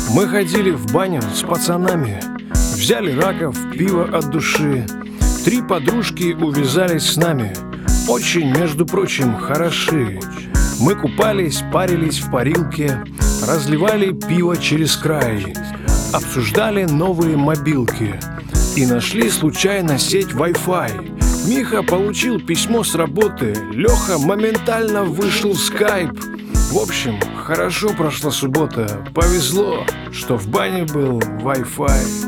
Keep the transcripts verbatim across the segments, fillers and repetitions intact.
Мы ходили в баню с пацанами, взяли раков, пиво от души. Три подружки увязались с нами, очень, между прочим, хороши. Мы купались, парились в парилке, разливали пиво через край, обсуждали новые мобилки и нашли случайно сеть Wi-Fi. Миха получил письмо с работы, Леха моментально вышел в скайп. В общем, хорошо прошла суббота, повезло, что в бане был Wi-Fi.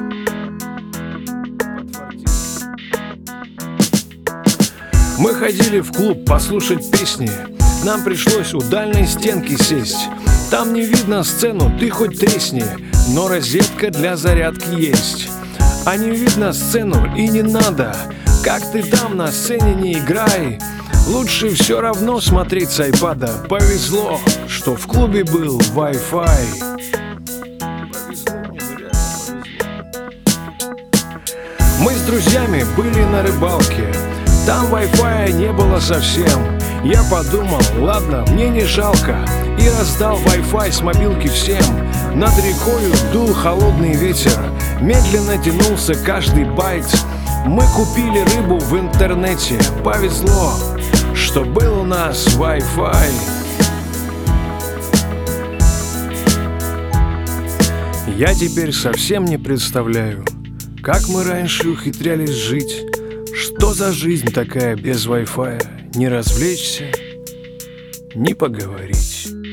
Мы ходили в клуб послушать песни, нам пришлось у дальней стенки сесть. Там не видно сцену, ты хоть тресни, но розетка для зарядки есть. А не видно сцену и не надо, как ты там на сцене не играй. Лучше все равно смотреть с айпада. Повезло, что в клубе был Wi-Fi. Мы с друзьями были на рыбалке, там Wi-Fi не было совсем. Я подумал, ладно, мне не жалко, и раздал Wi-Fi с мобилки всем. Над рекою дул холодный ветер, медленно тянулся каждый байт. Мы купили рыбу в интернете, повезло, что был у нас Wi-Fi. Я теперь совсем не представляю, как мы раньше ухитрялись жить. Что за жизнь такая без Wi-Fi? Не развлечься, не поговорить.